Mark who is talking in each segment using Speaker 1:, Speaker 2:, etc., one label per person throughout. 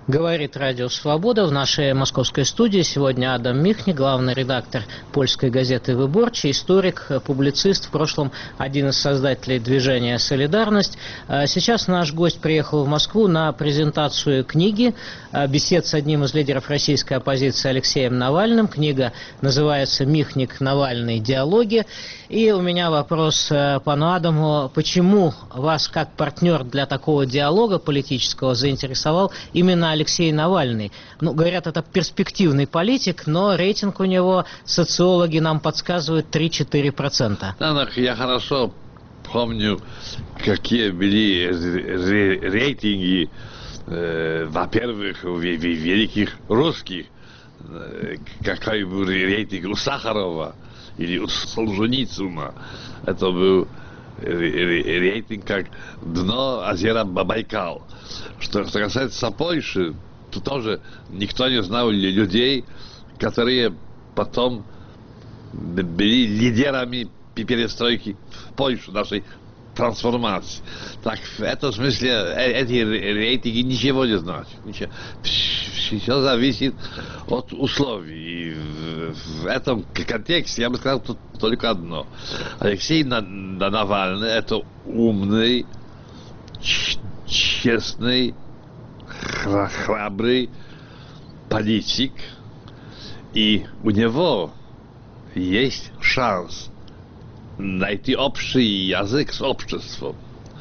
Speaker 1: Говорит Радио Свобода. В нашей московской студии сегодня Адам Михник, главный редактор польской газеты «Выборче», историк, публицист, в прошлом один из создателей движения «Солидарность». Сейчас наш гость приехал в Москву на презентацию книги, бесед с одним из лидеров российской оппозиции Алексеем Навальным. Книга называется «Михник. Навальный. Диалоги». И у меня вопрос пану Адаму: почему вас как партнер для такого диалога политического заинтересовал именно Алексей Навальный? Ну, говорят, это перспективный политик, но рейтинг у него, социологи нам подсказывают, 3-4%.
Speaker 2: Я хорошо помню, какие были рейтинги, во-первых, великих русских. Какой был рейтинг у Сахарова или у Солженицына. Это был рейтинг как дно озера Байкал. Что касается Польши, то тоже никто не знал людей, которые потом были лидерами перестройки в Польше, нашей трансформации. Так, в этом смысле эти рейтинги ничего не значат. Все зависит от условий. И в этом контексте я бы сказал только одно. Алексей Навальный — это умный, честный, храбрый политик, и у него есть шанс найти общий язык с обществом.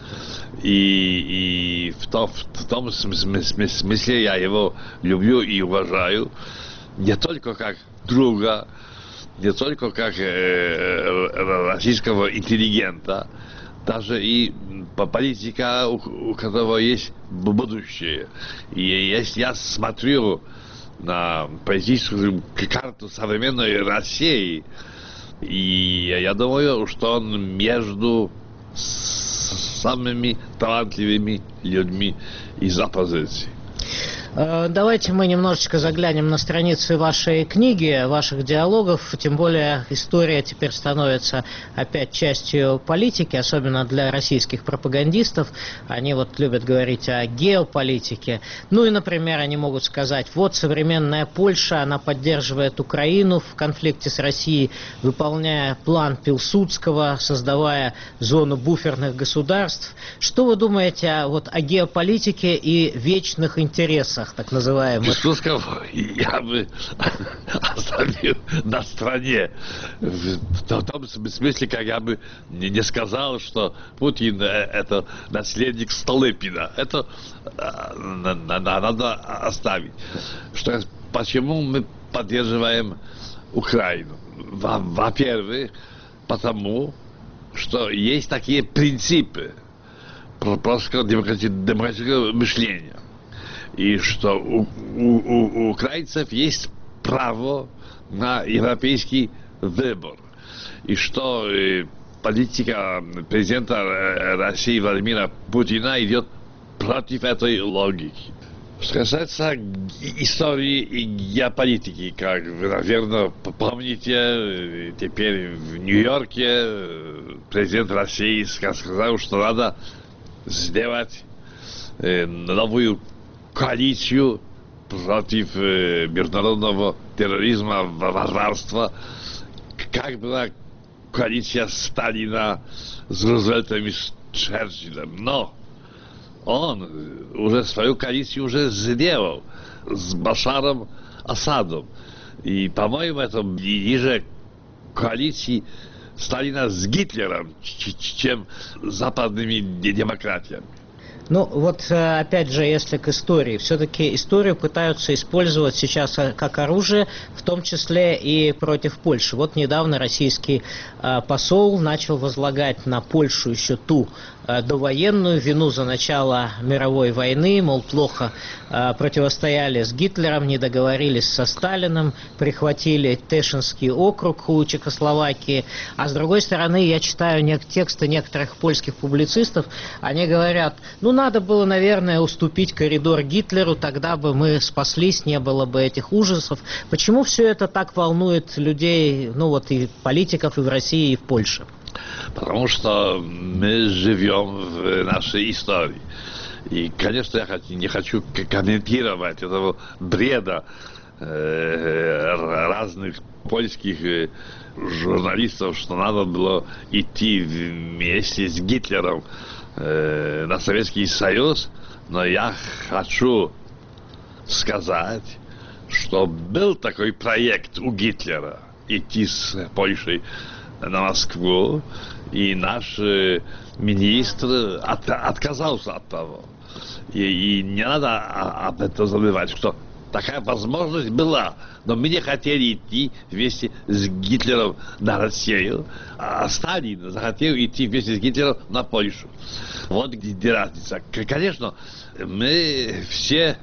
Speaker 2: И в том смысле я его люблю и уважаю не только как друга, не только как российского интеллигента, даже и политика, у которого есть будущее. И если я смотрю на политическую карту современной России, и я думаю, что он между самыми талантливыми людьми из оппозиции.
Speaker 1: Давайте мы немножечко заглянем на страницы вашей книги, ваших диалогов, тем более история теперь становится опять частью политики, особенно для российских пропагандистов. Они вот любят говорить о геополитике. Ну и, например, они могут сказать: вот современная Польша, она поддерживает Украину в конфликте с Россией, выполняя план Пилсудского, создавая зону буферных государств. Что вы думаете о геополитике и вечных интересах, так называемых?
Speaker 2: Пилсудского я бы оставил на стороне. В том смысле, как я бы не сказал, что Путин — это наследник Столыпина. Это надо оставить. Почему мы поддерживаем Украину? Во-первых, потому что есть такие принципы просто демократического мышления. И что у украинцев есть право на европейский выбор. И что политика президента России Владимира Путина идет против этой логики. Что касается истории и геополитики, как вы, наверное, помните, теперь в Нью-Йорке президент России сказал, что надо сделать новую коалицию против международного терроризма, варварства, как была коалиция Сталина с Рузвельтом и с Черчиллем. Но он уже свою коалицию уже сделал с Башаром Асадом. И, по-моему, это ближе к коалиции Сталина с Гитлером, чем с западными демократиями.
Speaker 1: Ну, вот опять же, если к истории, все-таки историю пытаются использовать сейчас как оружие, в том числе и против Польши. Вот недавно российский посол начал возлагать на Польшу еще ту довоенную вину за начало мировой войны, мол, плохо противостояли с Гитлером, не договорились со Сталиным, прихватили Тешинский округ у Чехословакии. А с другой стороны, я читаю тексты некоторых польских публицистов, они говорят: ну, надо было, наверное, уступить коридор Гитлеру, тогда бы мы спаслись, не было бы этих ужасов. Почему все это так волнует людей, ну вот и политиков и в России, и в Польше?
Speaker 2: Потому что мы живем в нашей истории. И, конечно, я не хочу комментировать этого бреда разных польских журналистов, что надо было идти вместе с Гитлером на Советский Союз, но я хочу сказать, что был такой проект у Гитлера идти с Польшей на Москву, и наш министр отказался от того. И не надо об этом забывать, что такая возможность была, но мы не хотели идти вместе с Гитлером на Россию, а Сталин захотел идти вместе с Гитлером на Польшу. Вот где разница. Конечно, мы все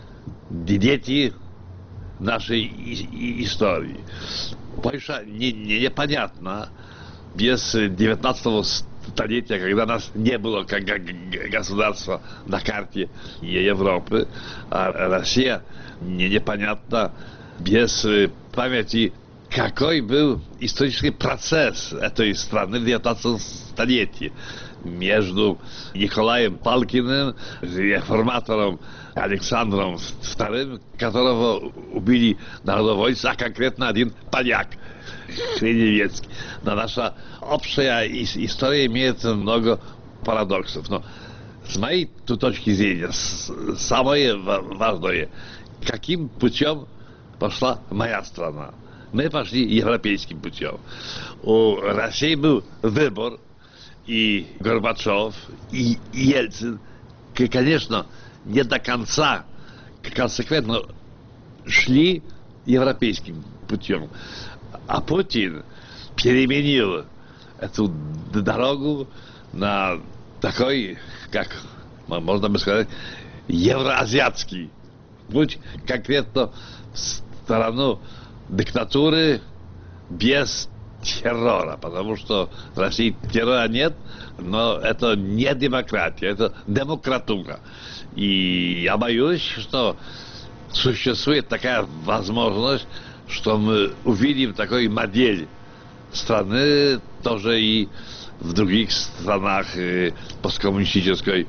Speaker 2: дети нашей истории. Польша непонятна без 19 столетия, когда нас не было как государства на карте Европы, а Россия непонятна без памяти, какой был исторический процесс этой страны в 19 столетии между Николаем Палкиным, реформатором Александром II, которого убили народовольцы, а конкретно один поляк, Хреневецкий. Но наша общая история имеет много парадоксов. Но с моей точки зрения, самое важное, каким путем пошла моя страна. Мы пошли европейским путем. У России был выбор, и Горбачев, и Ельцин, конечно, не до конца консеквентно шли европейским путем. А Путин переменил эту дорогу на такой, как можно бы сказать, евроазиатский путь, конкретно в сторону диктатуры без террора, потому что в России террора нет, но это не демократия, это демократура. И я боюсь, что существует такая возможность, что мы увидим такой модель страны тоже и в других странах посткоммунистической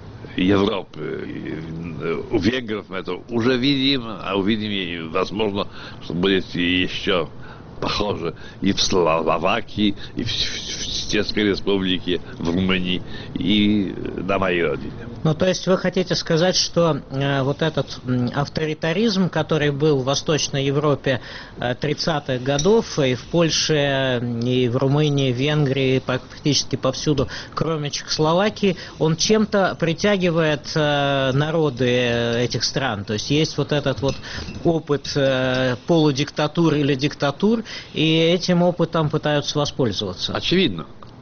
Speaker 2: Европы. У венгров мы это уже видим, а увидим и, возможно, что будет еще похоже и в Словакии, и в Чешской Республике, в Румынии, и на моей родине.
Speaker 1: Ну, то есть вы хотите сказать, что вот этот авторитаризм, который был в Восточной Европе 30-х годов, и в Польше, и в Румынии, в Венгрии, практически повсюду, кроме Чехословакии, он чем-то притягивает народы этих стран. То есть есть вот этот вот опыт полудиктатур или диктатур, и этим опытом пытаются воспользоваться.
Speaker 2: Очевидно.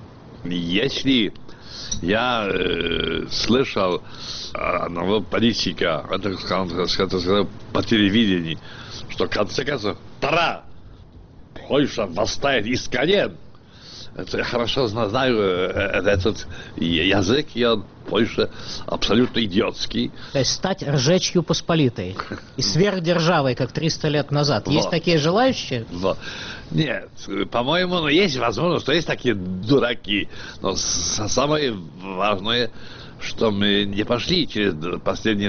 Speaker 2: Если я слышал одного политика, это сказал по телевидению, что в конце концов пора, Польша восстает из колен. Это я хорошо знаю этот язык, и он в Польше абсолютно идиотский.
Speaker 1: То есть стать Ржечью Посполитой и сверхдержавой, как 300 лет назад. Есть такие желающие?
Speaker 2: Нет, по-моему, есть возможность, что есть такие дураки. Но самое важное, что мы не пошли через последние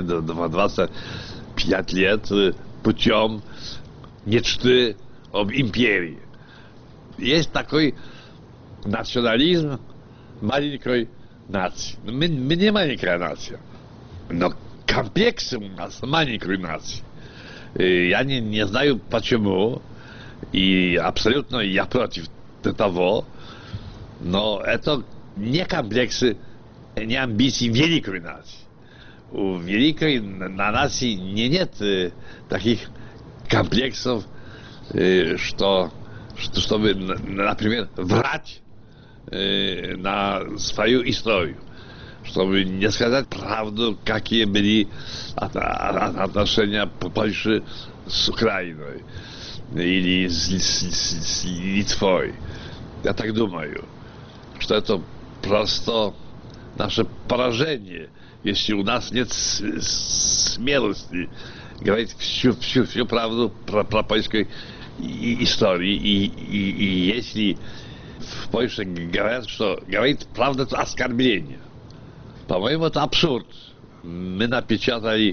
Speaker 2: 25 лет путем мечты об империи. Есть такой национализм маленькой нации. Мы не маленькая нация, но комплексы у нас маленькой нации. Я не знаю почему, и абсолютно я против того, но это не комплексы, не амбиции великой нации. У великой нации нет таких комплексов, чтобы, например, врать на свою историю, чтобы не сказать правду, какие были отношения Польши с Украиной или с Литвой. Я так думаю, что это просто наше поражение, если у нас нет смелости говорить всю правду про польской истории. И если в Польше говорят, что говорить правду — это оскорбление. По-моему, это абсурд. Мы напечатали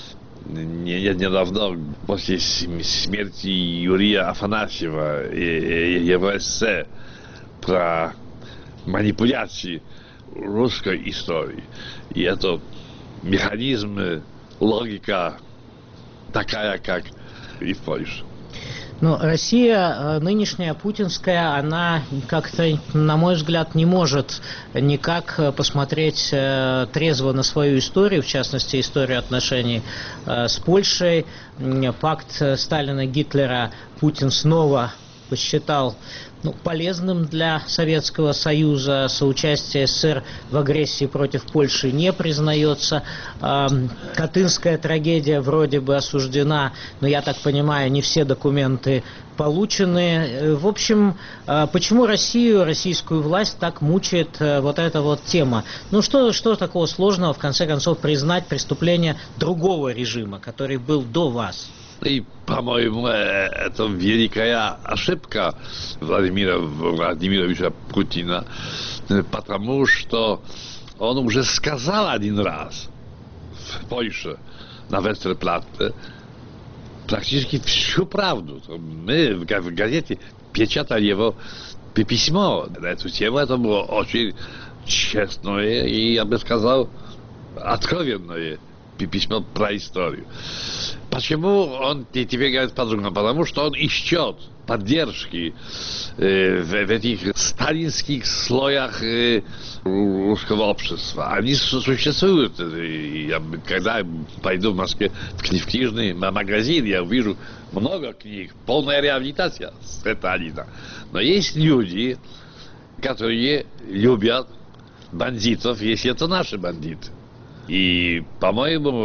Speaker 2: недавно, после смерти Юрия Афанасьева, его эссе про манипуляции русской истории. И это механизм, логика такая, как и в Польше.
Speaker 1: Но Россия нынешняя, путинская, она как-то, на мой взгляд, не может никак посмотреть трезво на свою историю, в частности, историю отношений с Польшей. Пакт Сталина-Гитлера Путин снова посчитал полезным для Советского Союза. Соучастие СССР в агрессии против Польши не признается. Катынская трагедия вроде бы осуждена, но, я так понимаю, не все документы получены. В общем, почему Россию, российскую власть так мучает вот эта вот тема? Что такого сложного, в конце концов, признать преступление другого режима, который был до вас?
Speaker 2: И, по-моему, это великая ошибка Владимира Владимировича Путина, потому что он уже сказал один раз в Польше на Вестерплатте практически всю правду. Мы в газете печатали его письмо на эту тему. Это было очень честное и, я бы сказал, откровенное письмо про историю. Почему он теперь говорит по-другому? Потому что он ищет поддержки в этих сталинских слоях русского общества. Они существуют. Когда пойду в Москве в книжный магазин, я увижу много книг, полная реабилитация Сталина. Но есть люди, которые любят бандитов, если это наши бандиты. И, по-моему,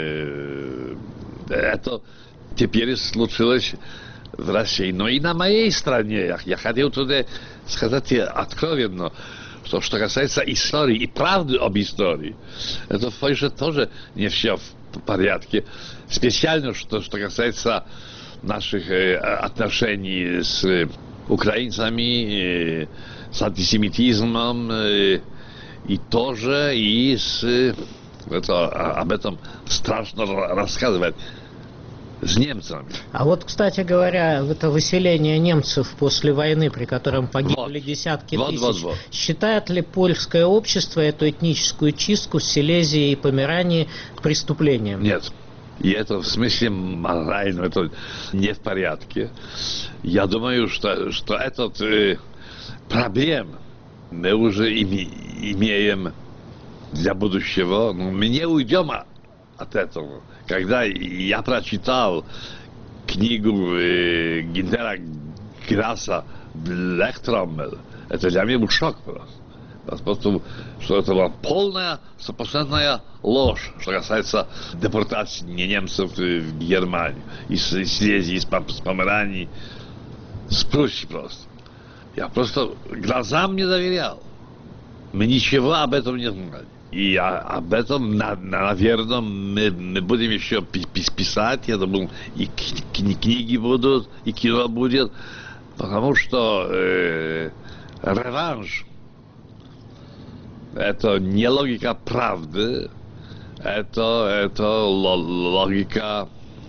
Speaker 2: это теперь случилось в России. Но и на моей стране, я хотел туда сказать откровенно, что касается истории и правды об истории, это в Польше тоже не все в порядке. Специально, что касается наших отношений с украинцами, с антисемитизмом, и тоже и с... об этом страшно рассказывать с немцами.
Speaker 1: А вот, кстати говоря, это выселение немцев после войны, при котором погибли десятки тысяч, считает ли польское общество эту этническую чистку в Силезии и Померании преступлением?
Speaker 2: Нет. И это в смысле морально, это не в порядке. Я думаю, что этот проблем мы уже имеем для будущего. Но мы не уйдем от этого. Когда я прочитал книгу Гинтера Граса «Блэктроммель», это для меня был шок просто. Потому что это была полная, стопроцентная ложь, что касается депортации немцев в Германию, из Силезии, из Померании, с Пруссии просто. Я просто глазам не доверял. Мы ничего об этом не знали. И об этом, наверное, мы будем еще писать. Я думаю, и книги будут, и кино будет. Потому что реванш — это не логика правды, это логика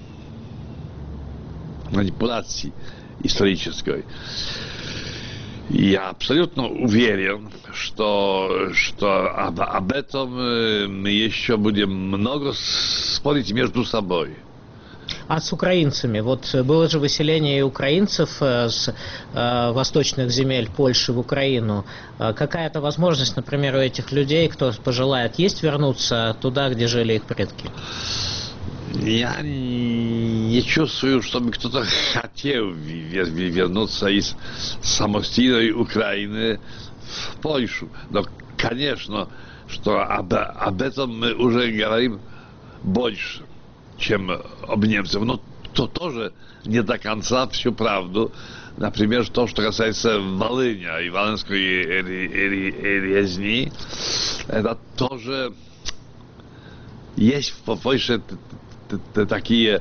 Speaker 2: манипуляции исторической. Я абсолютно уверен, что об этом мы еще будем много спорить между собой.
Speaker 1: А с украинцами? Вот было же выселение и украинцев с восточных земель Польши в Украину. Какая-то возможность, например, у этих людей, кто пожелает, есть вернуться туда, где жили их предки?
Speaker 2: Я не чувствую, чтобы кто-то хотел вернуться из самостийной Украины в Польшу. Но, конечно, что об этом мы уже говорим больше, чем об немцах. Но то тоже не до конца всю правду. Например, то, что касается Волыни и Волынской резни, это тоже есть в Польше такие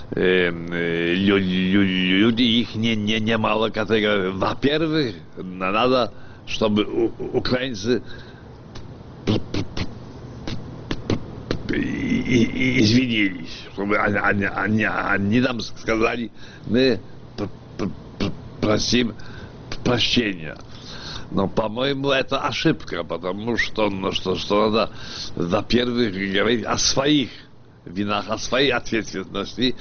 Speaker 2: люди, их немало, которые, во-первых, надо, чтобы украинцы извинились, чтобы они нам сказали, мы просим прощения. Но, по-моему, это ошибка, потому что надо, во-первых, говорить о своих винах, о своей ответственности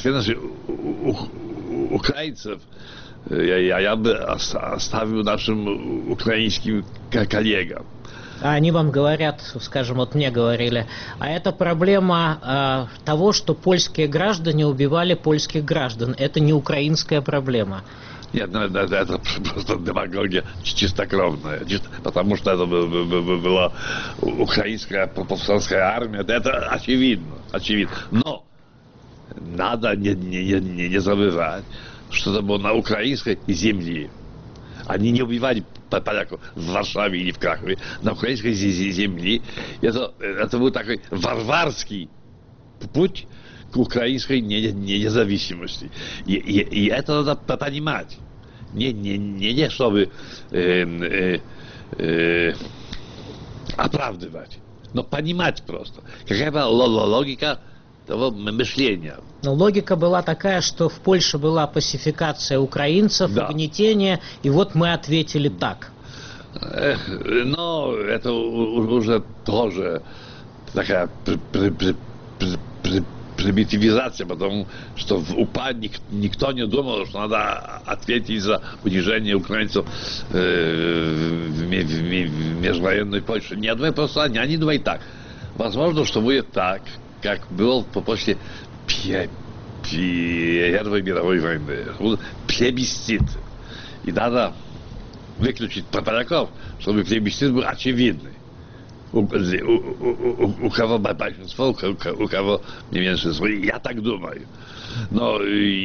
Speaker 2: украинцев. Я бы оставил нашим украинским коллегам.
Speaker 1: А они вам говорят, скажем, вот мне говорили, а это проблема того, что польские граждане убивали польских граждан. Это не украинская проблема.
Speaker 2: Нет, ну, это просто демагогия чистокровная, потому что это была украинская повстанская армия, это очевидно. Но надо не забывать, что это было на украинской земле. Они не убивали поляков в Варшаве или в Кракове, на украинской земле. Это был такой варварский путь к украинской независимости. И это надо понимать. Не чтобы оправдывать, но понимать просто. Какая была логика того мышления.
Speaker 1: Но логика была такая, что в Польше была пасификация украинцев, да, угнетение, и вот мы ответили так.
Speaker 2: Но это уже тоже такая примитивизация, потому что в УПА никто не думал, что надо ответить за унижение украинцев в межвоенной Польше. Нет, просто они думают так. Возможно, что будет так, как было после Первой мировой войны. Плебисцит. И надо выключить поляков, чтобы плебисцит был очевидный. У кого большинство, у кого не меньшинство. Я так думаю. Но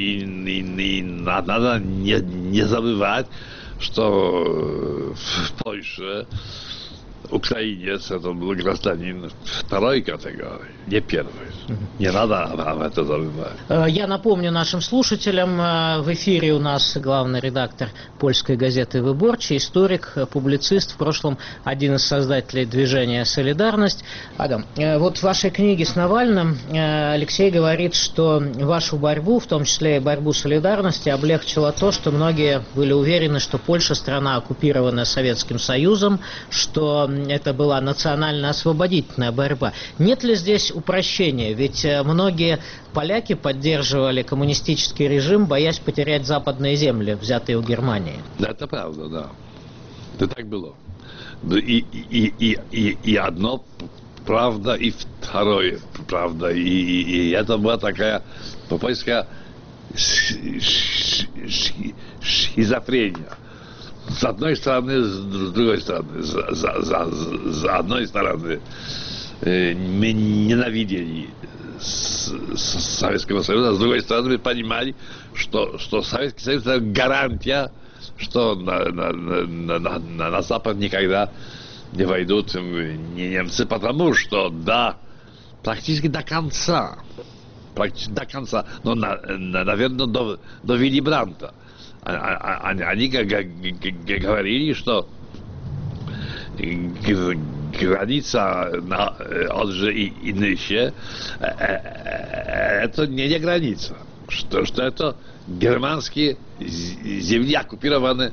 Speaker 2: надо не забывать, что в Польше украинец это был гражданин второй категории, не первой. Не надо об этом забывать.
Speaker 1: Я напомню нашим слушателям, в эфире у нас главный редактор польской газеты «Выборчий», историк, публицист, в прошлом один из создателей движения «Солидарность». Адам, вот в вашей книге с Навальным Алексей говорит, что вашу борьбу, в том числе и борьбу «Солидарности», облегчило то, что многие были уверены, что Польша страна, оккупированная Советским Союзом, что это была национально-освободительная борьба. Нет ли здесь упрощения? Ведь многие поляки поддерживали коммунистический режим, боясь потерять западные земли, взятые у Германии.
Speaker 2: Да, это правда, да. Это так было. И одно правда, и второе правда. И это была такая польская шизофрения. С одной стороны, с другой стороны. С одной стороны, мы ненавидели Советского Союза, а с другой стороны, мы понимали, что Советский Союз — это гарантия, что на Запад никогда не войдут немцы, потому что, да, практически до конца, но, наверное, до Вилли Брандта. Они говорили, что граница на Odrze и Nysie это не граница, что это германские земли, оккупированы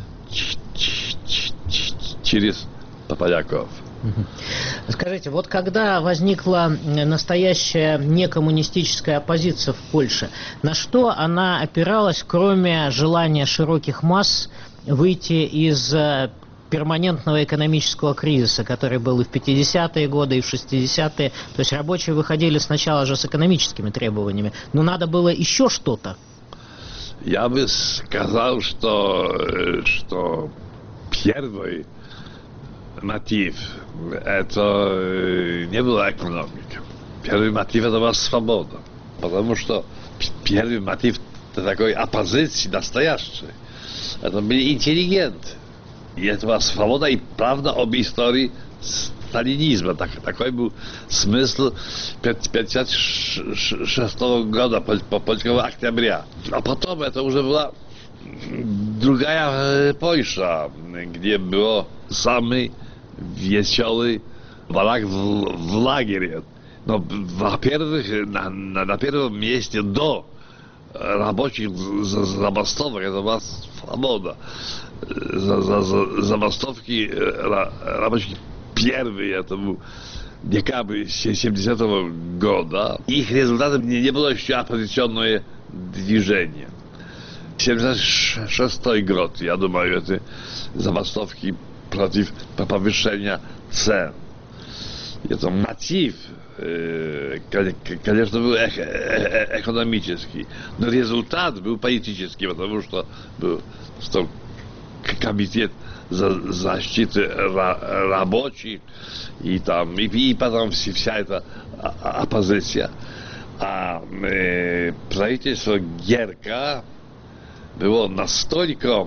Speaker 2: через поляков.
Speaker 1: Скажите, вот когда возникла настоящая некоммунистическая оппозиция в Польше, на что она опиралась, кроме желания широких масс выйти из перманентного экономического кризиса, который был и в 50-е годы, и в 60-е. То есть рабочие выходили сначала же с экономическими требованиями, но надо было еще что-то.
Speaker 2: Я бы сказал, что первый мотив это не была экономика. Первый мотив это была свобода. Потому что первый мотив такой оппозиции настоящей. Это были интеллигенты. И это была свобода и правда об истории сталинизма. Такой был смысл 1956 года, польского октября. А потом это уже была другая Польша, где был самый веселый барак в лагере. Но, во-первых, на первом месте до рабочих забастовок это была свобода. Забастовки рабочих первые, это был декабрь 70-го года. Их результатом не было еще оппозиционное движение. 76-й год, я думаю, это забастовки против повышения цен. Это мотив, конечно, был экономический, но результат был политический, потому что был комитет защиты рабочих, и потом вся эта оппозиция. А правительство Герка было настолько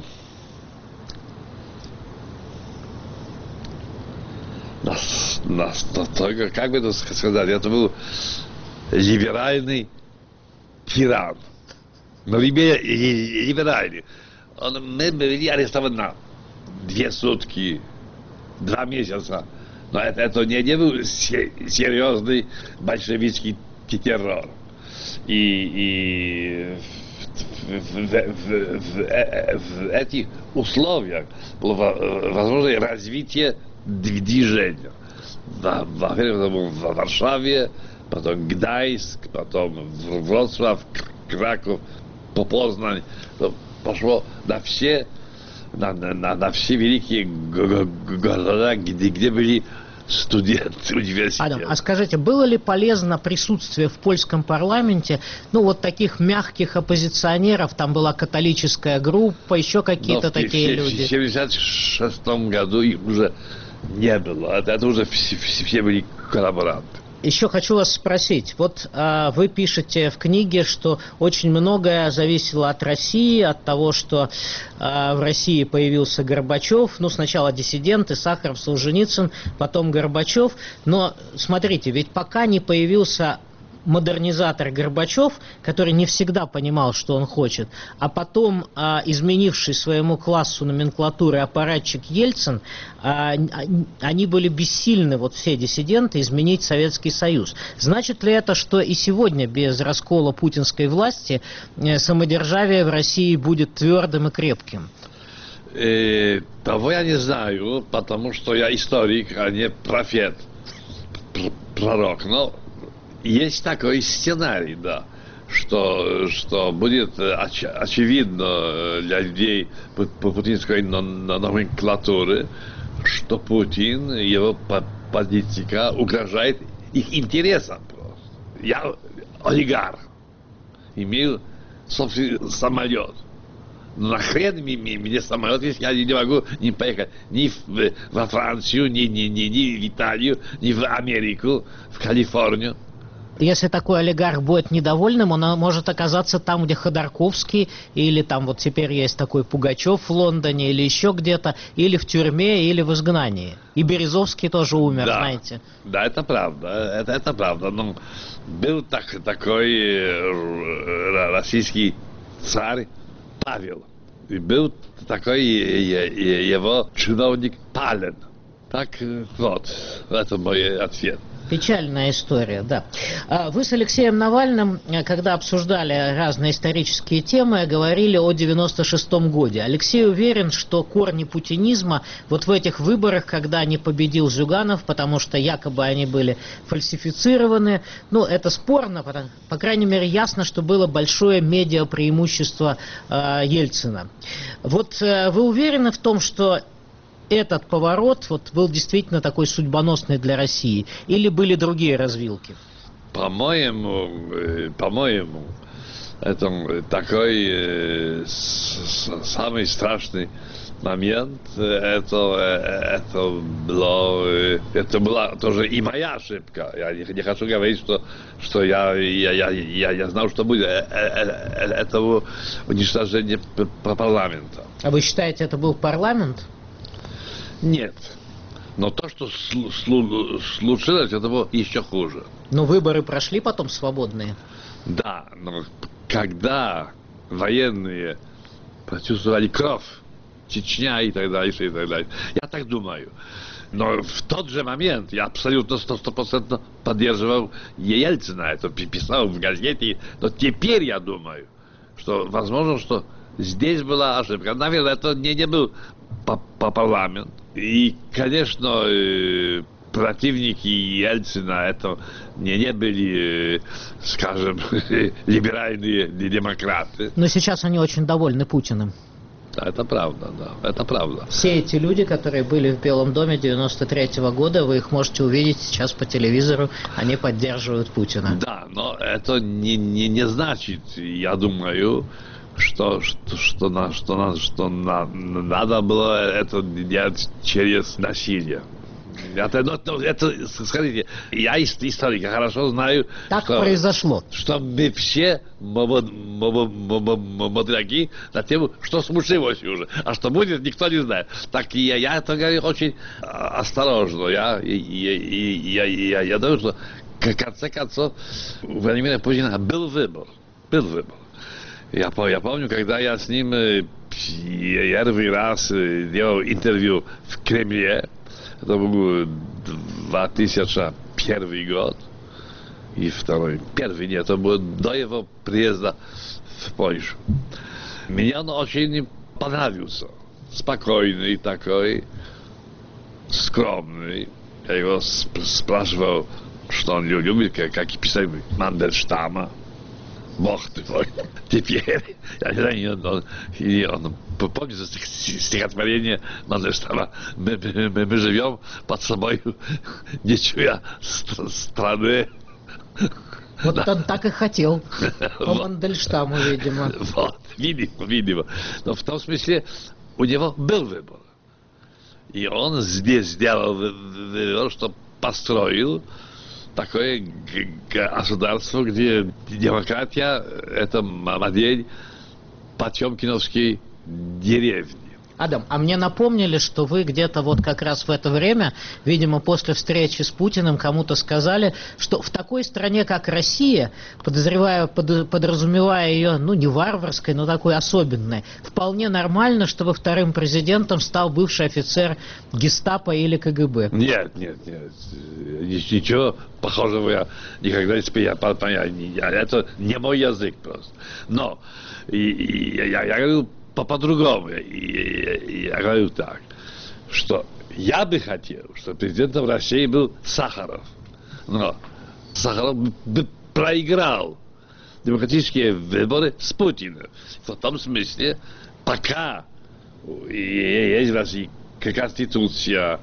Speaker 2: как бы это сказать, это был либеральный тиран. Но либеральный. Мы были арестованы на 2 сутки, 2 месяца. Но это не был серьезный большевистский террор. И в этих условиях было возможно развитие движения. Во-первых, в Варшаве, потом Гданьск, потом Вроцлав, Краков, Познань. Пошло на все великие города, где были студенты университета.
Speaker 1: Адам, а скажите, было ли полезно присутствие в польском парламенте, ну, вот таких мягких оппозиционеров, там была католическая группа, еще какие-то такие люди?
Speaker 2: В 1976 году их уже не было. Это уже все были коллаборанты.
Speaker 1: Еще хочу вас спросить, вот вы пишете в книге, что очень многое зависело от России, от того, что в России появился Горбачев, ну сначала диссиденты, Сахаров, Солженицын, потом Горбачев, но смотрите, ведь пока не появился модернизатор Горбачев, который не всегда понимал, что он хочет, а потом изменивший своему классу номенклатуры аппаратчик Ельцин, они были бессильны, вот все диссиденты, изменить Советский Союз. Значит ли это, что и сегодня без раскола путинской власти самодержавие в России будет твердым и крепким?
Speaker 2: Того я не знаю, потому что я историк, а не профет, пророк. Но есть такой сценарий, да, что будет очевидно для людей путинской номенклатуры, что Путин, его политика угрожает их интересам. Я олигарх, имею собственный самолет. Но нахрен мне самолет, если я не могу не поехать ни во Францию, ни в Италию, ни в Америку, в Калифорнию.
Speaker 1: Если такой олигарх будет недовольным, он может оказаться там, где Ходорковский, или там вот теперь есть такой Пугачев в Лондоне, или еще где-то, или в тюрьме, или в изгнании. И Березовский тоже умер,
Speaker 2: да,
Speaker 1: знаете.
Speaker 2: Да, это правда, это правда. Но был такой российский царь Павел, и был такой его чиновник Пален. Так вот, это мой ответ.
Speaker 1: Печальная история, да. Вы с Алексеем Навальным, когда обсуждали разные исторические темы, говорили о 96-м годе. Алексей уверен, что корни путинизма вот в этих выборах, когда не победил Зюганов, потому что якобы они были фальсифицированы, ну, это спорно, по крайней мере, ясно, что было большое медиапреимущество Ельцина. Вот вы уверены в том, что этот поворот вот был действительно такой судьбоносный для России? Или были другие развилки?
Speaker 2: По-моему, это такой самый страшный момент. Это была тоже и моя ошибка. Я не хочу говорить, что я знал, что будет этого уничтожения парламента.
Speaker 1: А вы считаете, это был парламент?
Speaker 2: Нет. Но то, что случилось, это было еще хуже.
Speaker 1: Но выборы прошли потом свободные.
Speaker 2: Да, но когда военные почувствовали кровь Чечня и так далее, и так далее. Я так думаю. Но в тот же момент я абсолютно 100% поддерживал Ельцина, это писал в газете. Но теперь я думаю, что возможно, что здесь была ошибка. Наверное, это не был парламент. И, конечно, противники Ельцина это не были, скажем, либеральные демократы.
Speaker 1: Но сейчас они очень довольны Путиным.
Speaker 2: Да, это правда, да, это правда.
Speaker 1: Все эти люди, которые были в Белом доме 93-го года, вы их можете увидеть сейчас по телевизору, они поддерживают Путина.
Speaker 2: Да, но это не значит, я думаю, что надо было это делать через насилие. Это, скажите, я историк, я хорошо знаю,
Speaker 1: так произошло.
Speaker 2: Что мы все мудряки на тему, что случилось уже, а что будет, никто не знает. Так я это говорю очень осторожно. Я думаю, что в конце концов у Владимира Путина был выбор. Я помню, когда я с ним первый раз делал интервью в Кремле, это был 2001 год, и второй, первый нет, это было до его приезда в Польшу. Мне он очень понравился. Спокойный такой, скромный. Я его спрашивал, что он любит, как и писал Мандельштама. Бог ты мой. Теперь, он помните стихотворение Мандельштама? Мы живем под собой, не чуя страны.
Speaker 1: Вот да. Он так и хотел. По Мандельштаму, видимо.
Speaker 2: Вот, видимо. Но в том смысле у него был выбор. И он здесь сделал выбор, что построил такое государство, где демократия – это модель потемкиновской деревни.
Speaker 1: Адам, а мне напомнили, что вы где-то вот как раз в это время, видимо, после встречи с Путиным, кому-то сказали, что в такой стране, как Россия, подразумевая ее, ну, не варварской, но такой особенной, вполне нормально, чтобы вторым президентом стал бывший офицер гестапо или КГБ.
Speaker 2: Нет. Ничего похожего я никогда не спел. Это не мой язык просто. Но я говорю по-другому. Я говорю так, что я бы хотел, чтобы президентом России был Сахаров. Но Сахаров бы проиграл демократические выборы с Путиным. В том смысле, пока есть в России Конституция,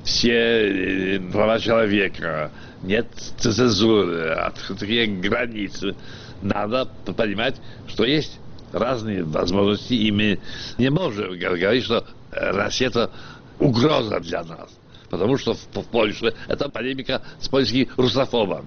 Speaker 2: все права человека, нет цензуры, открытые границы, надо понимать, что есть разные возможности, и мы не можем говорить, что Россия – это угроза для нас. Потому что в Польше это полемика с польскими русофобами.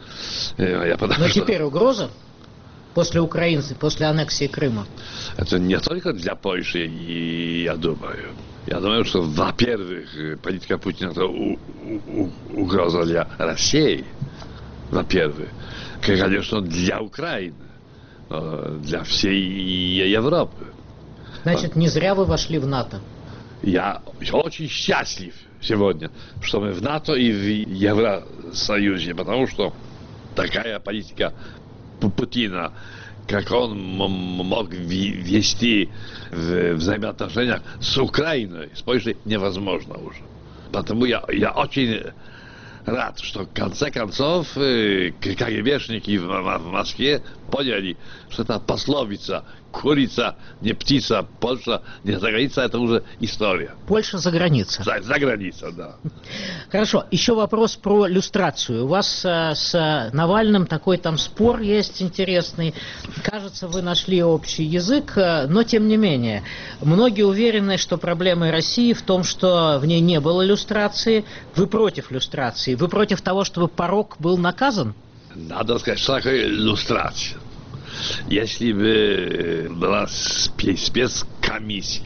Speaker 1: Но теперь угроза? После украинцев, после аннексии Крыма?
Speaker 2: Это не только для Польши, я думаю. Я думаю, что, во-первых, политика Путина – это угроза для России. Во-первых. Конечно, для Украины. Для всей Европы.
Speaker 1: Значит, не зря вы вошли в НАТО.
Speaker 2: Я очень счастлив сегодня, что мы в НАТО и в Евросоюзе, потому что такая политика Путина, как он мог вести в взаимоотношениях с Украиной, с Польшей, невозможно уже. Потому я очень рад, что в конце концов КГБшники в Москве поняли, что это пословица «Курица, не птица, Польша не за граница» — это уже история.
Speaker 1: Польша за граница.
Speaker 2: За граница, да.
Speaker 1: Хорошо. Еще вопрос про люстрацию. У вас с Навальным такой там спор есть интересный. Кажется, вы нашли общий язык, но тем не менее. Многие уверены, что проблема России в том, что в ней не было люстрации. Вы против люстрации. Вы против того, чтобы порок был наказан?
Speaker 2: Надо сказать, что такое люстрация. Если бы была спецкомиссия,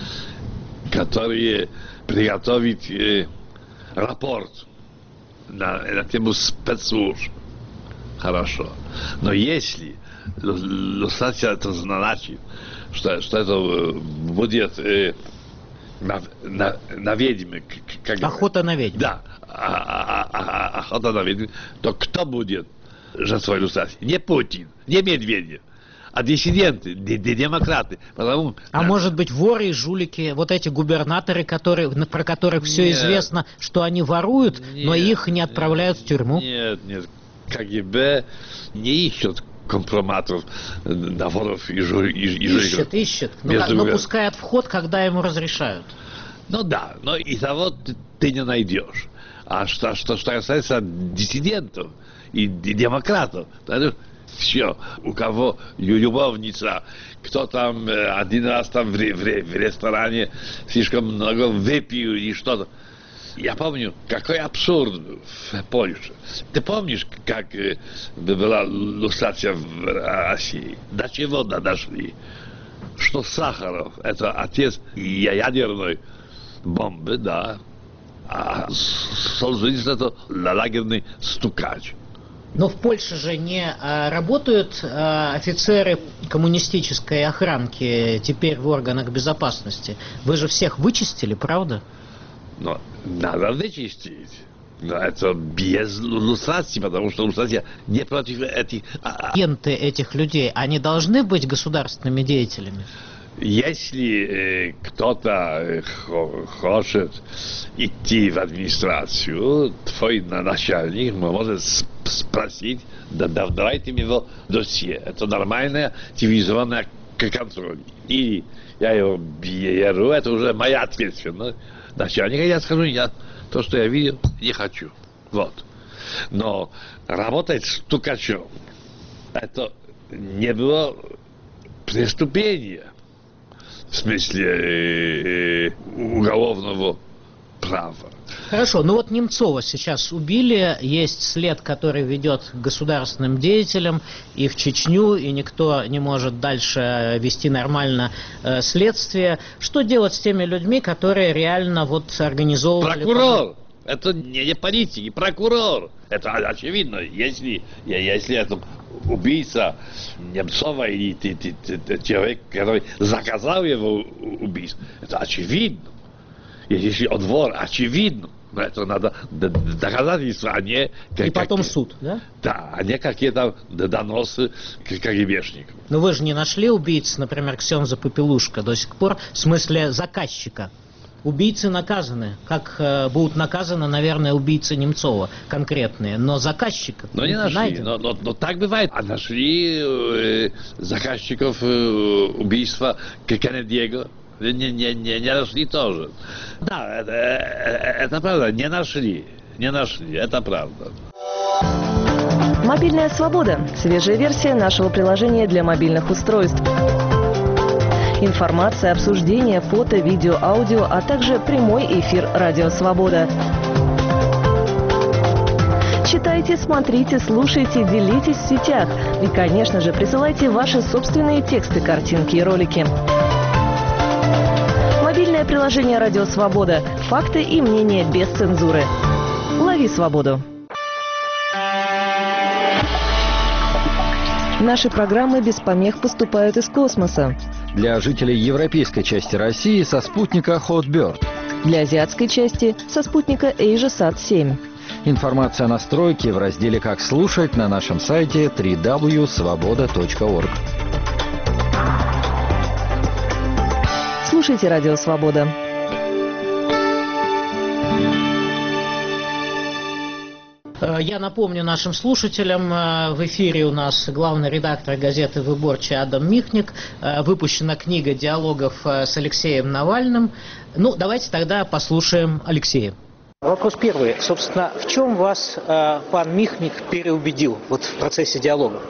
Speaker 2: которая приготовит рапорт на тему спецслужб, хорошо. Но если люстрация, это значит, что это будет на ведьмы.
Speaker 1: Охота на ведьм.
Speaker 2: Да, охота на ведьм. То кто будет жертвой иллюстрации? Не Путин, не Медведев, а диссиденты, демократы. Потому,
Speaker 1: может быть, воры и жулики, вот эти губернаторы, про которых все известно, что они воруют, но их не отправляют в тюрьму?
Speaker 2: Нет. КГБ не ищет компроматов на воров и жуликов.
Speaker 1: Ищет. Но пускает в ход, когда ему разрешают.
Speaker 2: Ну да, но и того ты не найдешь. А что касается диссидентов и демократов, то все, у кого любовница, кто там один раз там в ресторане слишком много выпил и что-то. Я помню, какой абсурд в Польше. Ты помнишь, как была иллюстрация в России? До чего дошли? Что Сахаров – это отец ядерной бомбы, да, а Солженицын – это лагерный стукач.
Speaker 1: Но в Польше же не работают офицеры коммунистической охранки теперь в органах безопасности. Вы же всех вычистили, правда?
Speaker 2: Но надо вычистить. Но это без иллюстрации, потому что иллюстрация не против этих...
Speaker 1: Агенты этих людей, они должны быть государственными деятелями?
Speaker 2: Если кто-то хочет идти в администрацию, твой начальник может спросить, давайте его досье. Это нормальная цивилизованная контроль. И я его беру, это уже моя ответственность. Начальника я скажу, то, что я видел, не хочу. Вот. Но работать стукачом, это не было преступление. В смысле уголовного права.
Speaker 1: Хорошо, ну вот Немцова сейчас убили, есть след, который ведет к государственным деятелям и в Чечню, и никто не может дальше вести нормально следствие. Что делать с теми людьми, которые реально вот организовывали...
Speaker 2: Прокурор! Это не политики, прокурор. Это очевидно. Если это убийца Немцова или человек, который заказал его убийство, это очевидно. Если он вор, очевидно. Но это надо доказательства, а не...
Speaker 1: И потом суд, да?
Speaker 2: Да, а не какие-то доносы КГБшников.
Speaker 1: Но вы же не нашли убийц, например, Ксенза Попелушка до сих пор, в смысле заказчика? Убийцы наказаны, как будут наказаны, наверное, убийцы Немцова конкретные, но заказчиков
Speaker 2: не нашли. Но так бывает. А нашли заказчиков убийства Кеннедиего. Не нашли тоже. Да, это правда, не нашли, это правда.
Speaker 3: Мобильная свобода. Свежая версия нашего приложения для мобильных устройств. Информация, обсуждение, фото, видео, аудио, а также прямой эфир «Радио Свобода». Читайте, смотрите, слушайте, делитесь в сетях. И, конечно же, присылайте ваши собственные тексты, картинки и ролики. Мобильное приложение «Радио Свобода». Факты и мнения без цензуры. Лови свободу. Наши программы без помех поступают из космоса.
Speaker 4: Для жителей европейской части России со спутника Hotbird.
Speaker 3: Для азиатской части со спутника AsiaSat-7.
Speaker 4: Информация о настройке в разделе «Как слушать» на нашем сайте www.svoboda.org.
Speaker 3: Слушайте «Радио Свобода».
Speaker 1: Я напомню нашим слушателям, в эфире у нас главный редактор газеты «Выборчий» Адам Михник. Выпущена книга диалогов с Алексеем Навальным. Ну, давайте тогда послушаем Алексея. Вопрос первый. Собственно, в чем вас пан Михник переубедил вот в процессе диалога?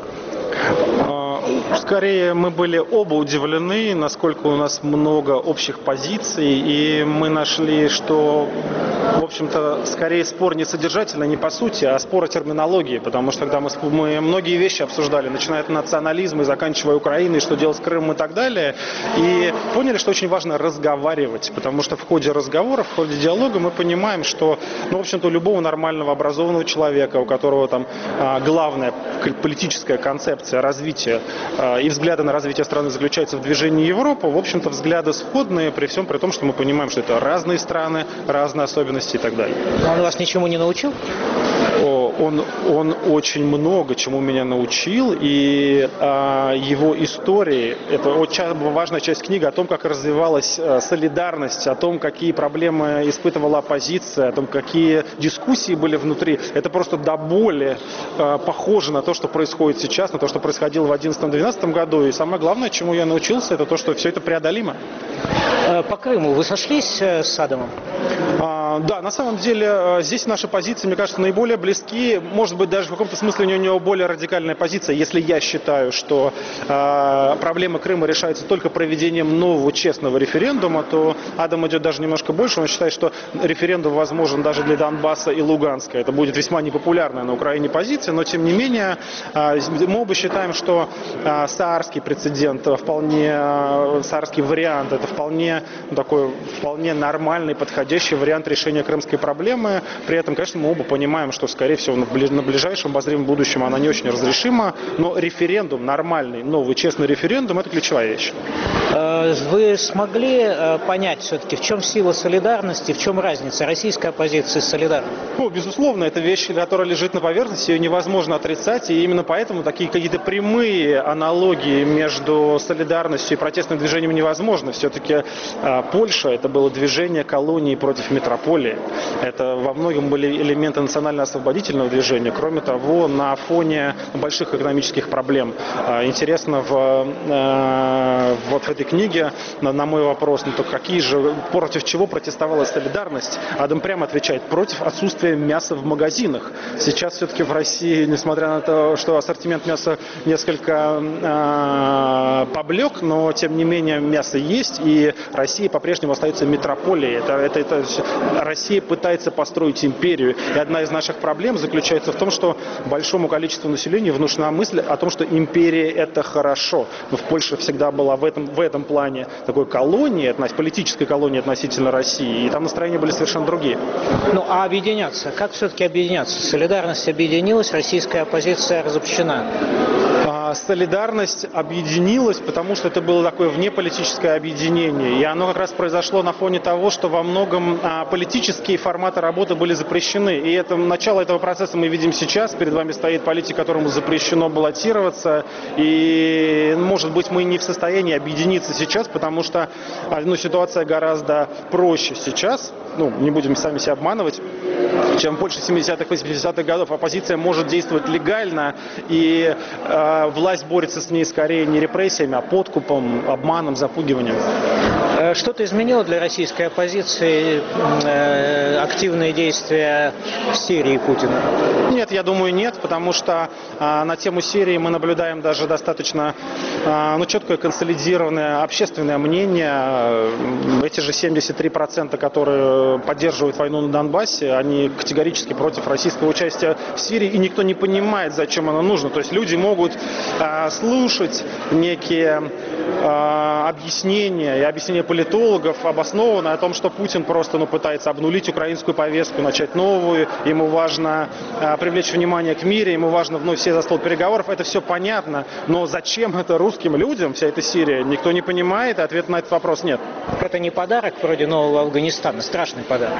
Speaker 5: Скорее, мы были оба удивлены, насколько у нас много общих позиций, и мы нашли, что, в общем-то, скорее спор не содержательный, не по сути, а спор о терминологии, потому что когда мы многие вещи обсуждали, начиная от национализма и заканчивая Украиной, что делать с Крымом и так далее, и поняли, что очень важно разговаривать, потому что в ходе разговора, в ходе диалога мы понимаем, что, в общем-то, у любого нормального образованного человека, у которого там главная политическая концепция развития и взгляды на развитие страны заключаются в движении Европы, в общем-то, взгляды сходные, при всем при том, что мы понимаем, что это разные страны, разные особенности и так далее.
Speaker 1: Но он вас ничему не научил?
Speaker 5: Он очень много чему меня научил, и его истории, это очень важная часть книги о том, как развивалась солидарность, о том, какие проблемы испытывала оппозиция, о том, какие дискуссии были внутри. Это просто до боли похоже на то, что происходит сейчас, на то, что происходило в 2011-2012 году. И самое главное, чему я научился, это то, что все это преодолимо.
Speaker 1: По Крыму вы сошлись с Адамом?
Speaker 5: Да, на самом деле здесь наши позиции, мне кажется, наиболее близки. Может быть, даже в каком-то смысле у него более радикальная позиция. Если я считаю, что проблема Крыма решается только проведением нового честного референдума, то Адам идет даже немножко больше. Он считает, что референдум возможен даже для Донбасса и Луганска. Это будет весьма непопулярная на Украине позиция, но тем не менее мы оба считаем, что саарский прецедент, саарский вариант, это вполне нормальный, подходящий вариант решения крымской проблемы. При этом, конечно, мы оба понимаем, что, скорее всего, на ближайшем обозримом будущем она не очень разрешима, но референдум, нормальный, новый, честный референдум, это ключевая вещь.
Speaker 1: Вы смогли понять все-таки, в чем сила солидарности, в чем разница российской оппозиции с солидарной?
Speaker 5: Безусловно, это вещь, которая лежит на поверхности, ее невозможно отрицать, и именно поэтому такие какие-то прямые аналогии между солидарностью и протестным движением невозможны. Все-таки Польша — это было движение колонии против метрополии. Это во многом были элементы национально-освободительного движения. Кроме того, на фоне больших экономических проблем. Интересно, вот в этой книге на мой вопрос, то против чего протестовала солидарность, Адам прямо отвечает: против отсутствия мяса в магазинах. Сейчас все-таки в России, несмотря на то, что ассортимент мяса несколько поблек, но тем не менее мясо есть, и Россия по-прежнему остается метрополией. Россия пытается построить империю. И одна из наших проблем заключается в том, что большому количеству населения внушена мысль о том, что империя — это хорошо. Но в Польше всегда была в этом плане такой колонией, политической колонией относительно России. И там настроения были совершенно другие.
Speaker 1: Ну а объединяться? Как все-таки объединяться? Солидарность объединилась, российская оппозиция разобщена.
Speaker 5: Солидарность объединилась, потому что это было такое внеполитическое объединение. И оно как раз произошло на фоне того, что во многом политические форматы работы были запрещены. И начало этого процесса мы видим сейчас. Перед вами стоит политик, которому запрещено баллотироваться. И, может быть, мы не в состоянии объединиться сейчас, потому что ситуация гораздо проще сейчас. Не будем сами себя обманывать, чем больше 70-х, 80-х годов. Оппозиция может действовать легально, и власть борется с ней скорее не репрессиями, а подкупом, обманом, запугиванием.
Speaker 1: Что-то изменило для российской оппозиции активные действия в Сирии Путина?
Speaker 5: Нет, я думаю, нет, потому что на тему Сирии мы наблюдаем даже достаточно четкое консолидированное общественное мнение. Эти же 73%, которые поддерживают войну на Донбассе, они категорически против российского участия в Сирии, и никто не понимает, зачем оно нужно. То есть люди могут слушать некие объяснения и объяснения политологов, обоснованные о том, что Путин просто пытается обнулить украинскую повестку, начать новую, ему важно привлечь внимание к миру, ему важно вновь сесть за стол переговоров. Это все понятно, но зачем это русским людям, вся эта Сирия, никто не понимает, и ответа на этот вопрос нет.
Speaker 1: Это не подарок вроде нового Афганистана, страшный подарок.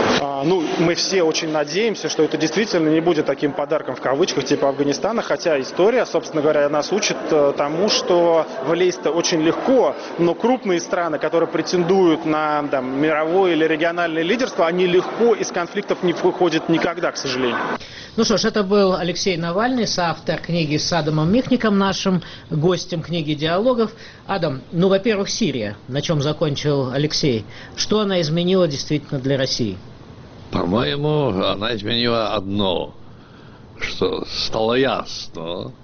Speaker 5: Мы все очень надеемся, что это действительно не будет таким подарком в кавычках типа Афганистана, хотя история, собственно говоря, нас учит тому, что влезть-то очень легко, но крупные страны, которые претендуют на мировое или региональное лидерство, они легко из конфликтов не выходят никогда, к сожалению.
Speaker 1: Ну что ж, это был Алексей Навальный, соавтор книги с Адамом Михником, нашим гостем книги «Диалогов». Адам, во-первых, Сирия, на чем закончил Алексей. Что она изменила действительно для России?
Speaker 2: По-моему, она изменила одно, что стало ясно,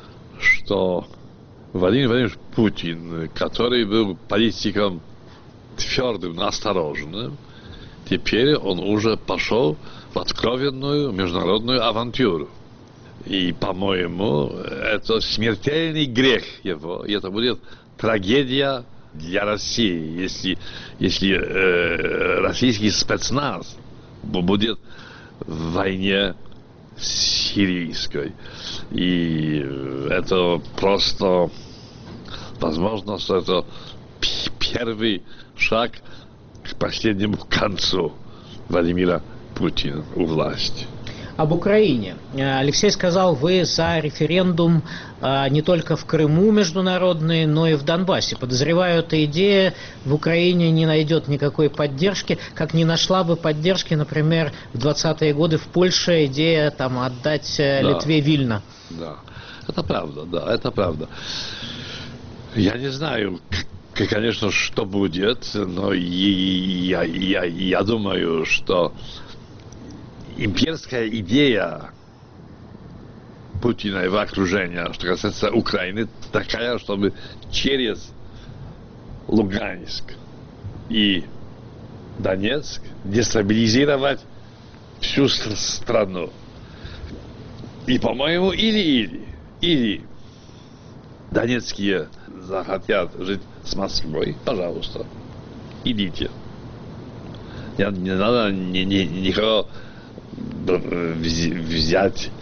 Speaker 2: что Владимир Владимирович Путин, который был политиком твердым, но осторожным, теперь он уже пошел в откровенную международную авантюру. И, по-моему, это смертельный грех его, и это будет трагедия для России, если российский спецназ будет в войне сирийской. И это просто возможно, что это первый шаг к последнему концу Владимира Путина у власти.
Speaker 1: Об Украине. Алексей сказал, вы за референдум не только в Крыму международный, но и в Донбассе. Подозреваю, эта идея в Украине не найдет никакой поддержки, как не нашла бы поддержки, например, в 20-е годы в Польше идея там, отдать Литве Вильно.
Speaker 2: Да, это правда, да, это правда. Я не знаю, конечно, что будет, но я думаю, что имперская идея Путина и его окружения, что касается Украины, такая, чтобы через Луганск и Донецк дестабилизировать всю страну. И, по-моему, или донецкие захотят жить с Москвой, пожалуйста, идите. Не надо никого взять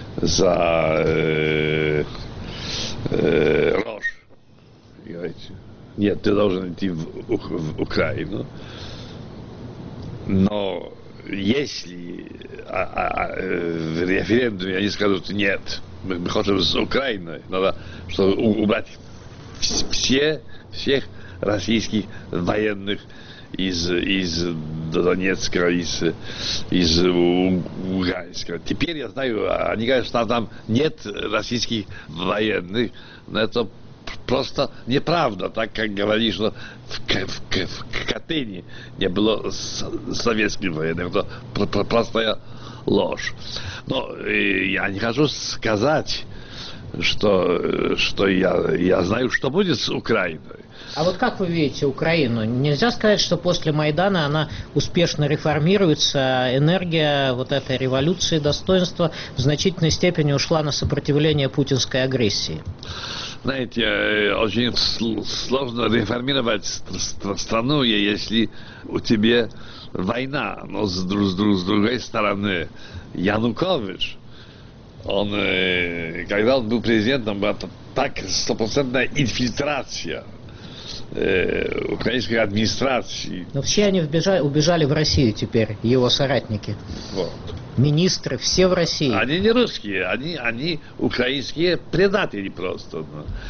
Speaker 2: за рожь. Нет, ты должен идти в Украину. Но если в референдуме они скажут нет, мы хотим с Украиной, надо чтобы убрать всех российских военных из Донецка, из Луганска. Теперь я знаю, они говорят, что там нет российских военных, но это просто неправда, так как говорили, что в Катыни не было советских военных. Это простая ложь. Но я не хочу сказать, что я знаю, что будет с Украиной.
Speaker 1: А вот как вы видите Украину? Нельзя сказать, что после Майдана она успешно реформируется, энергия вот этой революции, достоинства в значительной степени ушла на сопротивление путинской агрессии.
Speaker 2: Знаете, очень сложно реформировать страну, если у тебя война. Но с другой стороны, Янукович, он, когда он был президентом, была так стопроцентная инфильтрация украинской администрации.
Speaker 1: Но все они убежали в Россию теперь, его соратники.
Speaker 2: Вот.
Speaker 1: Министры, все в России.
Speaker 2: Они не русские, они украинские предатели просто.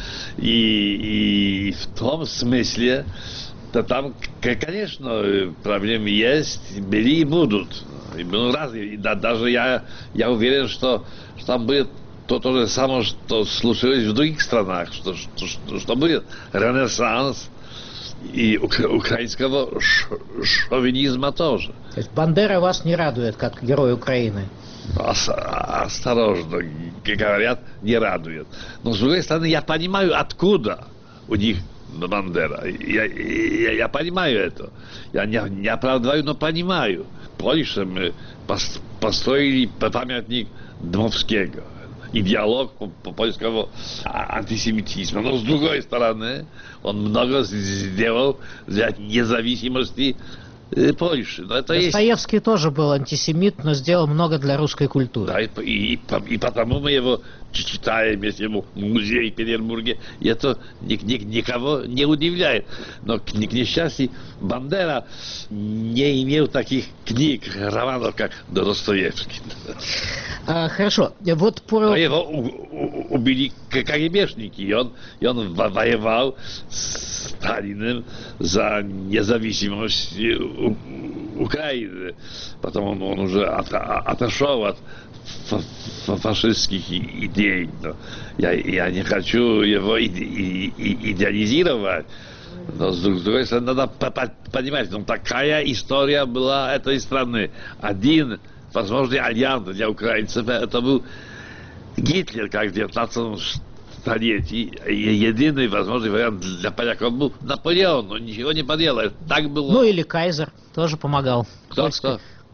Speaker 2: И в том смысле, то там, конечно, проблемы есть, были и будут. И даже я уверен, что там будет то же самое, что случилось в других странах, что будет ренессанс и украинского шовинизма тоже.
Speaker 1: То есть Бандера вас не радует, как герой Украины?
Speaker 2: Осторожно, говорят, не радует. Но с другой стороны, я понимаю, откуда у них Бандера. Я понимаю это. Я не оправдываю, но понимаю. В Польше мы построили памятник Дмовskiego. Идеолог польского антисемитизма. Но с другой стороны, он много сделал для независимости Польши. Но это
Speaker 1: Достоевский тоже был антисемит, но сделал много для русской культуры.
Speaker 2: Да, и потому мы его читаем, есть ему музей в Петербурге, и это никого не удивляет. Но, к несчастью, Бандера не имел таких книг, романов, как Достоевский.
Speaker 1: Хорошо. Вот
Speaker 2: Но его убили КГБшники, и он воевал с Сталиным за независимость Украины. Потом он уже отошел от фашистских идей. Я не хочу его идеализировать. Но с другой стороны, надо понимать, такая история была этой страны. Один возможный альянс для украинцев, это был Гитлер, как в 19 столетии. Единый возможный вариант для поляков был Наполеон, но ничего не поделаешь. Так было.
Speaker 1: Ну или Кайзер тоже помогал.
Speaker 2: Кто?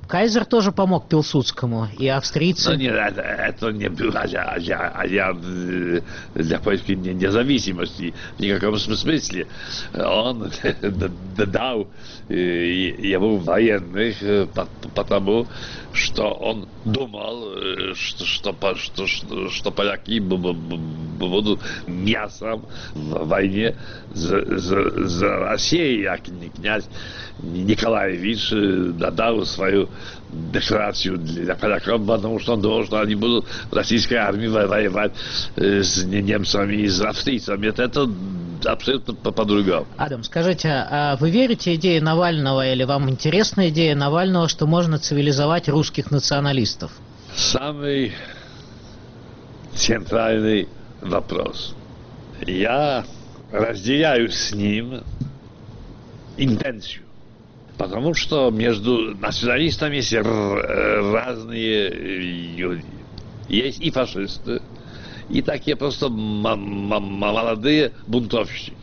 Speaker 1: Кайзер тоже помог Пилсудскому, и австрийцы.
Speaker 2: Но нет, это не был агент для поиска независимости в никаком смысле. Он дал ему военных, потому что он думал, что поляки будут мясом в войне за Россией, а князь Николаевич дал свою декларацию для поляков, потому что он думал, что они будут в российской армии воевать с немцами и с австрийцами. Это абсолютно по-другому.
Speaker 1: Адам, скажите, а вы верите идее Навального, или вам интересна идея Навального, что можно цивилизовать русских националистов?
Speaker 2: Самый центральный вопрос. Я разделяю с ним интенцию. Потому что между националистами есть разные люди. Есть и фашисты, и такие просто молодые бунтовщики.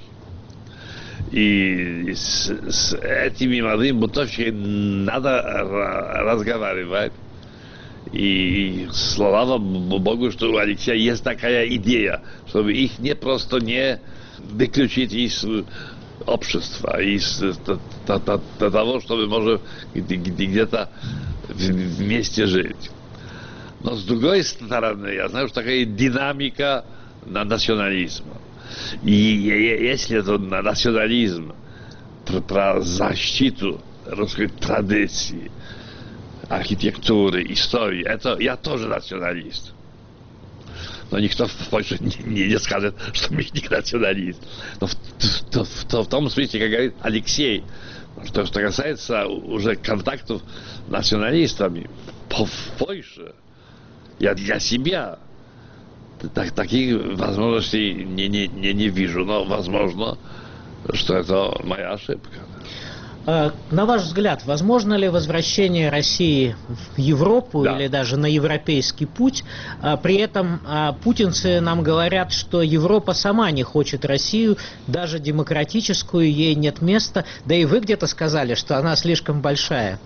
Speaker 2: И с этими молодыми бунтовщиками надо разговаривать. И слава Богу, что у Алексея есть такая идея, чтобы их просто не выключить из общества, из того, чтобы можно где-то вместе жить. Но с другой стороны, я знаю, что такая динамика национализма. И если это национализм про защиту русской традиции, архитектуры, истории, это я тоже националист. Но никто в Польше не скажет, что Митник националист. Но в том смысле, как говорит Алексей, что касается уже контактов с националистами в Польше, я для себя таких возможностей не вижу. Но возможно, что это моя ошибка.
Speaker 1: На ваш взгляд, возможно ли возвращение России в Европу,
Speaker 2: да,
Speaker 1: или даже на европейский путь? При этом путинцы нам говорят, что Европа сама не хочет Россию, даже демократическую, ей нет места. Да и вы где-то сказали, что она слишком большая.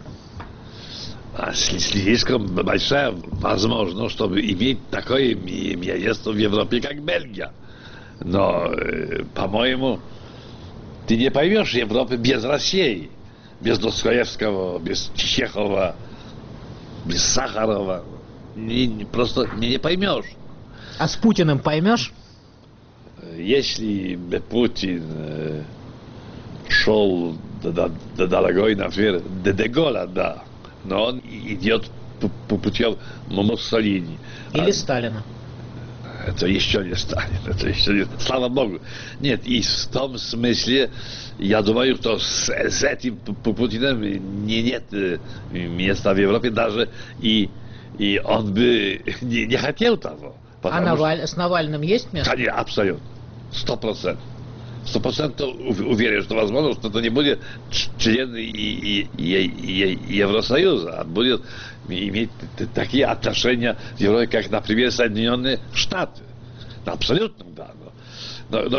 Speaker 2: Слишком большая, возможно, чтобы иметь такое место в Европе, как Бельгия. Но, по-моему, ты не поймешь Европы без России, без Достоевского, без Чехова, без Сахарова. Просто не поймешь.
Speaker 1: А с Путиным поймешь?
Speaker 2: Если бы Путин шел дорогой, например, до Дегола, да, но он идет по путям Муссолини.
Speaker 1: Или Сталина.
Speaker 2: Это еще не Сталин, это еще не... Слава Богу. Нет, и в том смысле, я думаю, что с этим Путиным нет места в Европе даже, и он бы не хотел того.
Speaker 1: А с Навальным есть место?
Speaker 2: Конечно, абсолютно. 100%. 100% уверен, что возможно, что это не будет член Евросоюза, а будет иметь такие отношения в Европе, как, например, Соединенные Штаты. Абсолютно, да. Но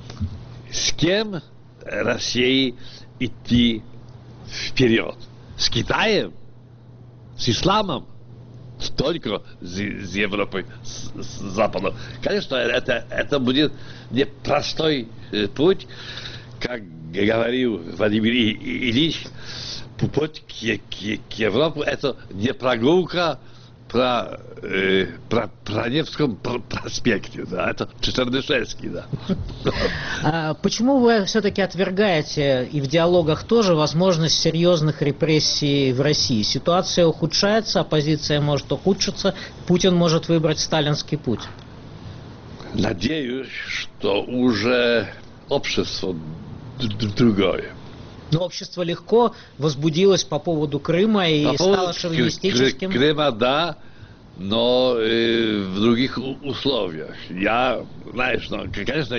Speaker 2: с кем России идти вперед? С Китаем? С исламом? Только с Европой, с Западом. Конечно, это будет непростой путь, как говорил Владимир Ильич, путь к Европе это не прогулка про Невском проспекте, да, это Чернышевский, да.
Speaker 1: Почему вы все-таки отвергаете и в диалогах тоже возможность серьезных репрессий в России? Ситуация ухудшается, оппозиция может ухудшиться, Путин может выбрать сталинский путь.
Speaker 2: Надеюсь, что уже общество другое.
Speaker 1: Но общество легко возбудилось по поводу Крыма и стало шовинистическим.
Speaker 2: Крыма, да, но в других условиях. Знаешь, конечно,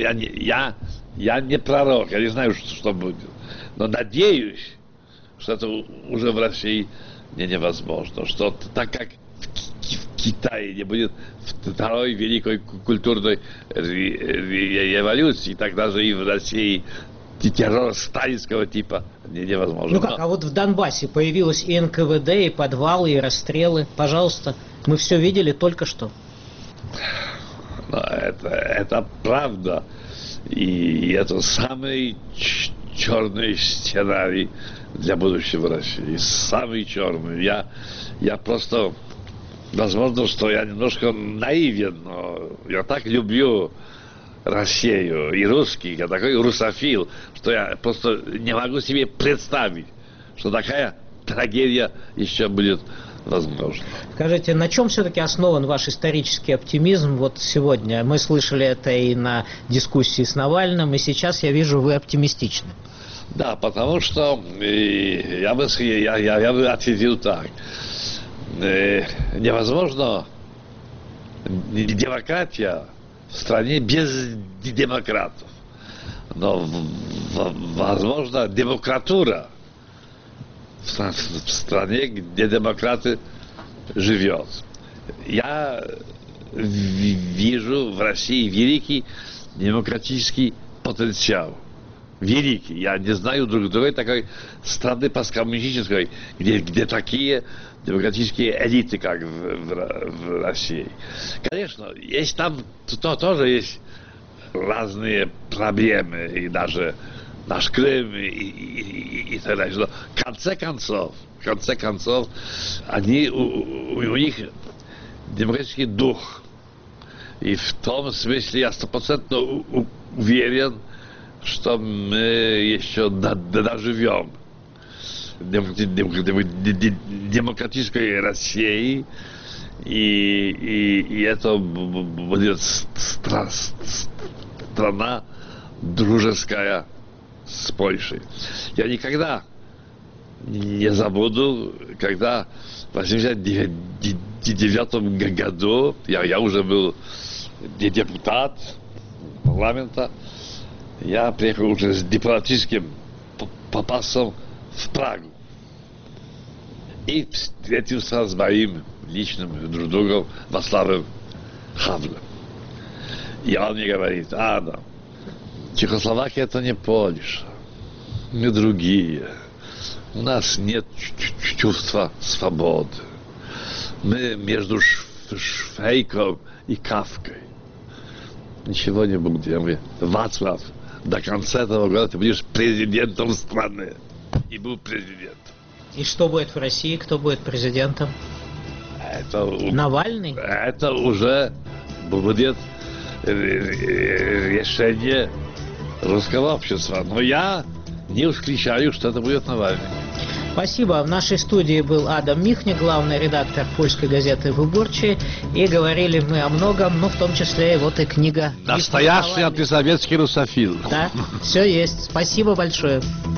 Speaker 2: я не пророк, я не знаю, что будет. Но надеюсь, что это уже в России невозможно. Что так как в Китае не будет второй великой культурной революции, так даже и в России террор сталинского типа невозможно.
Speaker 1: Ну как, а вот в Донбассе появилось и НКВД, и подвалы, и расстрелы. Пожалуйста, мы все видели только что.
Speaker 2: Но это правда. И это самый черный сценарий для будущего России. Самый черный. Я просто... Возможно, что я немножко наивен, но я так люблю Россию и русских, я такой русофил, что я просто не могу себе представить, что такая трагедия еще будет возможна.
Speaker 1: Скажите, на чем все-таки основан ваш исторический оптимизм вот сегодня? Мы слышали это и на дискуссии с Навальным, и сейчас я вижу, вы оптимистичны.
Speaker 2: Да, потому что я бы ответил так. Невозможно демократия в стране без демократов. Но возможно демократура в стране, где демократы живет. Я вижу в России великий демократический потенциал. Великий. Я не знаю другой такой страны посткоммунистической, где такие демократические элиты, как в России. Конечно, есть там тоже есть разные проблемы, и даже наш Крым и так далее. Но в конце концов, у них демократический дух. И в том смысле я 100% уверен, что мы еще доживем демократической России, и это будет страна дружеская с Польшей. Я никогда не забуду, когда в 1989 году я уже был депутат парламента, я приехал уже с дипломатическим посольством в Прагу и встретился с моим личным другом Вацлавом Хавлем. И он мне говорит: Адам, Чехословакия — это не Польша, мы другие. У нас нет чувства свободы. Мы между Швейком и Кавкой. Ничего не будет. Я говорю: Вацлав, до конца этого года ты будешь президентом страны. И был президент.
Speaker 1: И что будет в России? Кто будет президентом? Навальный?
Speaker 2: Это уже будет решение русского общества. Но я не исключаю, что это будет Навальный.
Speaker 1: Спасибо. В нашей студии был Адам Михня, главный редактор польской газеты «Выборчий». И говорили мы о многом, но в том числе и вот и книга.
Speaker 2: Настоящий антисоветский русофил.
Speaker 1: Да, все есть. Спасибо большое.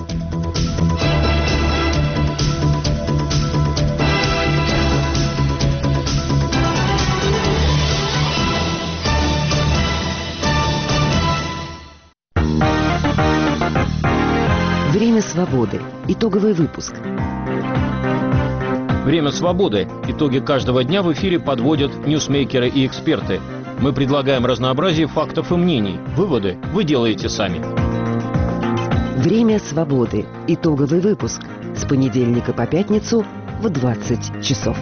Speaker 6: Время свободы. Итоговый выпуск.
Speaker 7: Время свободы. Итоги каждого дня в эфире подводят ньюсмейкеры и эксперты. Мы предлагаем разнообразие фактов и мнений. Выводы вы делаете сами.
Speaker 6: Время свободы. Итоговый выпуск. С понедельника по пятницу в 20 часов.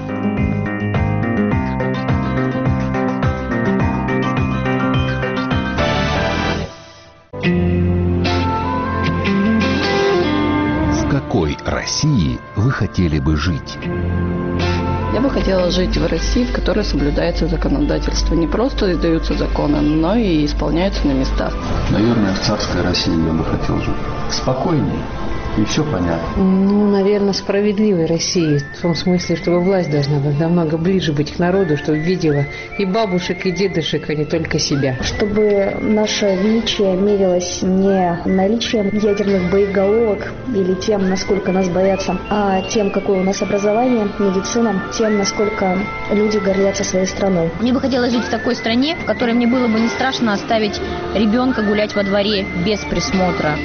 Speaker 8: В какой России вы хотели бы жить?
Speaker 9: Я бы хотела жить в России, в которой соблюдается законодательство. Не просто издаются законы, но и исполняются на местах.
Speaker 10: Наверное, в царской России я бы хотел жить. Спокойней. И все понятно.
Speaker 11: Ну, наверное, справедливой России. В том смысле, чтобы власть должна быть намного ближе быть к народу, чтобы видела и бабушек, и дедушек, а не только себя.
Speaker 12: Чтобы наше величие мерилось не наличием ядерных боеголовок или тем, насколько нас боятся, а тем, какое у нас образование, медицина, тем, насколько люди гордятся своей страной.
Speaker 13: Мне бы хотелось жить в такой стране, в которой мне было бы не страшно оставить ребенка гулять во дворе без присмотра.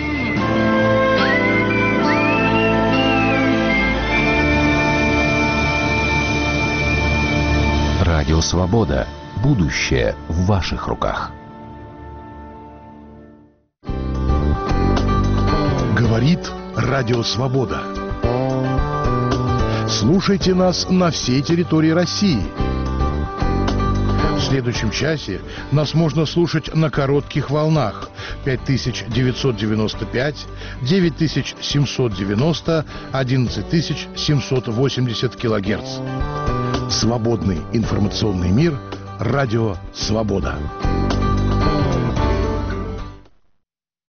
Speaker 8: Радио «Свобода». Будущее в ваших руках.
Speaker 14: Радио «Свобода». Слушайте нас на всей территории России. В следующем часе нас можно слушать на коротких волнах 5995, 9790, 11780 килогерц. Свободный информационный мир. Радио «Свобода».